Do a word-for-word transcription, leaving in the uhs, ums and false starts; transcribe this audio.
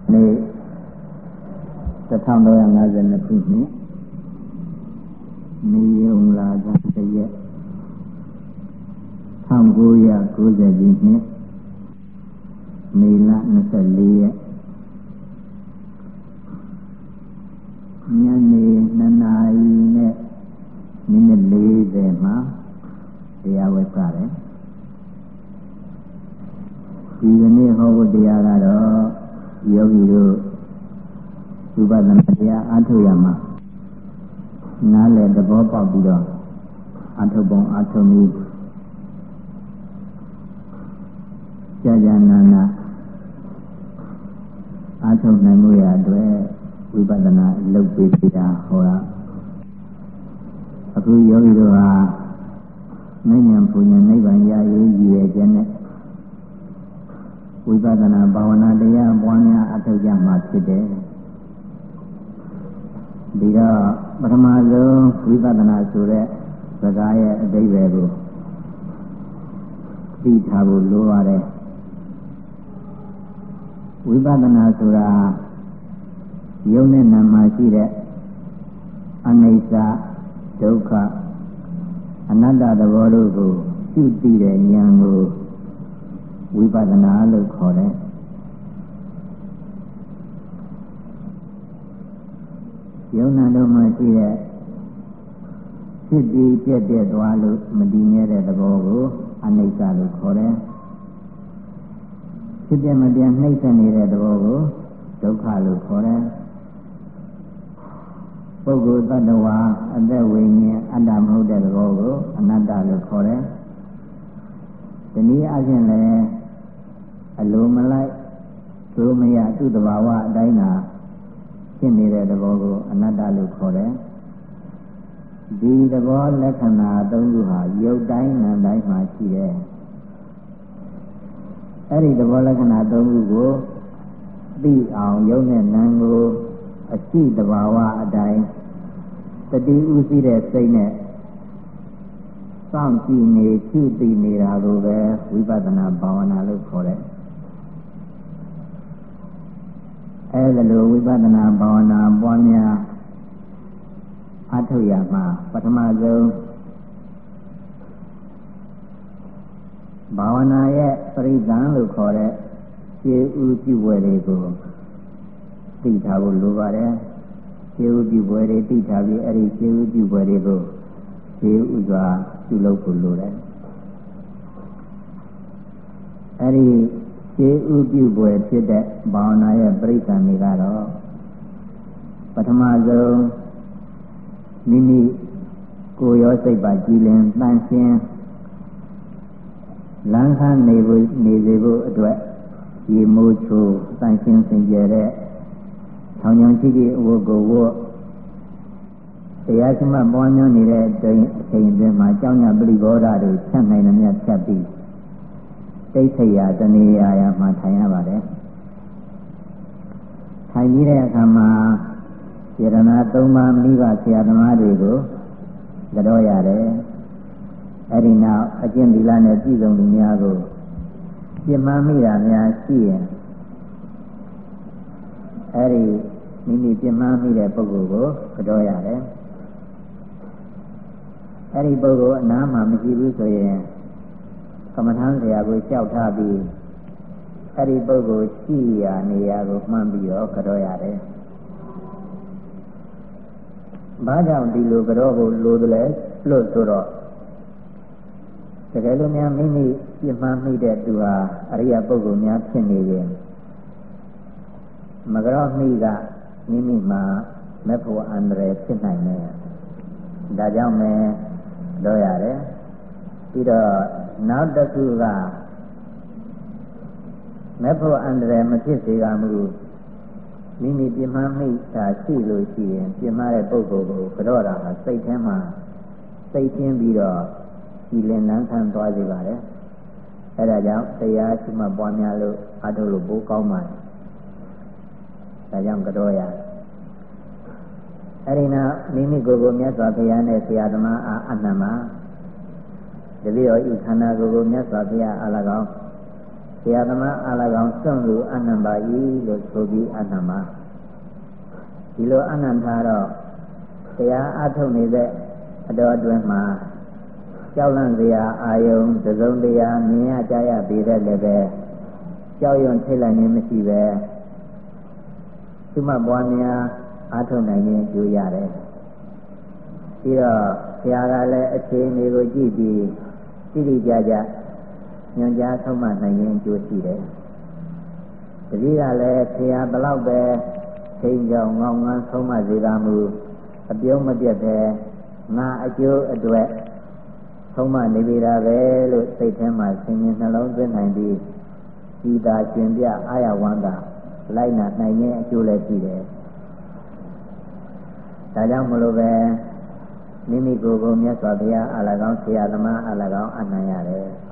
နေ့တစ်ထောင်သုံးရာငါးဆယ်နှစ်ခုနှစ်မေယုံလာကတရက်တစ်ထောင်ကိုးရာကိုးဆယ်ပြည့်နှစ်မေလနှစ်ဆယ်လေးရက်ညနေနှစ်နာရီနဲ့မိနစ်လေးဆယ်မှာတရားဝဲကြတယ်ဒီကနေ့ဟောဖို့တရားကတော့ယောဂီတို့ဝိပဿနာတရားအားထုတ်ရမှာနားလည်သဘောပေါက်ပြီးတော့အားထုတ်ပုံအားထုတ်မှုကြာကြာနာနာအားထုတ်နိုင်မှုရအတွက်ဝိပဿနာလုပ်ပေးတာဟောတာအခုယောဂီတို့ဟာမဉ္ဇဉ်ပူဉ္ဇဉ်နိဗ္ဗာန်ရရေးရည်ရွယ်ချက်နဲ့ဝိပဿနာဘာဝနာတရားပွားများအထောက်ကြမှာဖြစ်တယ်ဒီတော့ပထမဆုံးဝိပဿနာဆိုတဲ့စကားရဲ့အဓိပ္ပာယ်ကိုသိထားဖို့လိုပါတယ်ဝိပဿနာဆိုတာယုံနဲ့နာမှာရှိတဲ့အနိစ္စဒုက္ခအနတ္တသဘောတို့ကိုရှုသိတဲ့ဉာဏ်ကိုဝိပဿနာလို့ခေါ်တယ်ယုံနာတို့မှာရှိတဲ့ဖြစ်ပြီးပြည့်ပြည့်သွားလို့မတည်မြဲတဲ့သဘောကိုအနိစ္စလို့ခေါ်တယ်ဖြစ်ပြမပြတ်နှိမ့်ဆက်နေတဲ့သဘောကိုဒုက္ခလို့ခေါ်တယ်ပုဂ္ဂိုလ်တ attva အသက်ဝိညာဉ်အတ္တမဟုတ်တဲ့သဘောကိုအနတ္တလို့ခေါ်တယ်ဒီနည်းအားဖြင့်လည်းအလိုမလိုက်သို့မရသူ့တဘာဝအတိုင်းသာဖြစ်နေတဲ့သဘောကိုအနတ္တလို့ခေါ်တယ်ဒီသဘောလက္ခဏာသုံးခုဟာရုပ်တိုင်းနာမ်တိုင်းမှာရှိတယ်အဲ့ဒီသဘောလက္ခဏာသုံးခုကိုသိအောင်ယုံနဲ့နာမ်ကိုအရှိတဘာဝအတိုင်းတတိဥသိတဲ့စိတ်နဲ့စောင့်ကြည့်နေရှုသိနေတာကိုပဲဝိပဿနာဘာဝနာလို့ခေါ်တယ်အဲလိုဝိပဿနာဘာဝနာပွားများအထုတ်ရမှာပထမဆုံးဘာဝနာရဲ့ပရိသန်လို့ခေါ်တဲ့ခြေဥပြုဝဲတွေကိုသိထားဖို့လိုပါတယ်ခြေဥပြုဝဲတွေသိထားပြီးအဲ့ဒီခြေဥပြုဝဲတွေကိုခြေဥစွာပြုလုပ်ဖို့လိုတယ်အဲ့ဒီခြေဥပြုဝဲဖြစ်တဲ့ဘာဝနာရဲ့ပရိသန်တွေကတော့ပထမဆုံးမိမိကိုယ်ရောစိတ်ပါကြည်လင်တန်ရှင်းလမ်းခန်းနေဖို့နေစေဖို့အတွက်ရေမိုးချိုးတန်ရှင်းစင်ကြယ်တဲ့ထောင်ချောင်ကြည့်ကြည့်အဝတ်ကိုဝတ်တရားရှိမှပွားများနေတဲ့အချိန်အချိန်အတွင်းမှာကြောင်းညာပရိဘောဓတွေဖြတ်နိုင်တယ်မြတ်ဖြတ်ပြီးတိတ်ဆိတ်ရာတဏှာရာမှာထိုင်ရပါတယ်ထိုင်ပြီးတဲ့အခါမှာယရဏသုံးပါးမိဘဆရာသမားတွေကိုကြောက်ရတယ်အဲ့ဒီနောက်အကျင့်သီလနဲ့ပြည့်စုံသူများကိုပြစ်မှားမိတာများရှိရင်အဲ့ဒီမိမိပြစ်မှားမိတဲ့ပုဂ္ဂိုလ်ကိုကြောက်ရတယ်အဲ့ဒီပုဂ္ဂိုလ်အနားမှာမရှိဘူးဆိုရင်ကမ္မထမ်းဆရာကိုကြောက်ထားပြီးအဲ့ဒီပုဂ္ဂိုလ်ရှိရာနေရာကိုမှန်းပြီးတော့ကြောက်ရတယ်ဘာကြောင့်ဒီလိုကြောဖို့လိုသလဲလို့ဆိုတော့တကယ်လို့များမိမိပြစ်မှားမိတဲ့သူဟာအရိယပုဂ္ဂိုလ်များဖြစ်နေရင်မကြောမိကမိမိမှာမဖို့အန္တရာယ်ဖြစ်နိုင်တယ်ဒါကြောင့်ပဲတော့ရတယ်ပြီးတော့နောက်တစ်ခုကမဖို့အန္တရာယ်မဖြစ်စေရမူမိမိပြင်းမှမိတာရှိလို့ရှိရင်ပြင်းမှတဲ့ပုဂ္ဂိုလ်ကိုကြောတာကစိတ်ထဲမှာစိတ်ချင်းပြီးတော့ကြည်လင်လန်းဆန်းသွားစေပါတယ်အဲဒါကြောင့်တရားရှိမှပွားများလို့အထုလို့ပိုးကောင်းပါတယ်ဒါကြောင့်ကြောရအဲဒီနောက်မိမိကိုယ်ကိုမြတ်စွာဘုရားနဲ့ဆရာသမားအားအနန္တမှာတပည့်တော်ဤခန္ဓာကိုယ်ကိုမြတ်စွာဘုရားအား၎င်းဆရာသမားအား၎င်းစွန့်လူအနန္ပါ၏လို့ဆိုပြီးအနန္ပါဒီလိုအနန္တာတော့တရားအထုတ်နေတဲ့အတော်အတွင်းမှာကြောက်လန့်စရာအာယုံသစုံတရားမြင်ရကြရပြီးတဲ့လည်းပဲကြောက်ရွံ့ထိတ်လန့်ခြင်းမရှိပဲသူမပွားများအားထုတ်နိုင်ခြင်းကြိုးရတယ်ပြီးတော့ဆရာကလည်းအခြေအနေကိုကြည့်ပြီးတိတိကျကျညွှန်ကြားဆုံးမနိုင်ခြင်းကြိုးရှိတယ်တတိကလည်းဆရာဘလောက်ပဲချိန်ကြောင်ငောင်းငန်းဆုံးမစေတာမူအပြုံးမပြတ်တဲ့ငါအကျိုးအတွက်ဆုံးမနေပြီတာပဲလို့စိတ်ထဲမှာဆင်ញင်နှလုံးသွင်းနိုင်ပြီးဤသာရှင်ပြအာရဝန္တာလိုက်နာနိုင်ခြင်းအကျိုးလည်းရှိတယ်ဒါကြောင့်မလို့ပဲမိမိကိုယ်ကိုမြတ်စွာဘုရားအလကောင်းဆရာသမားအလကောင်းအနံ့ရတယ်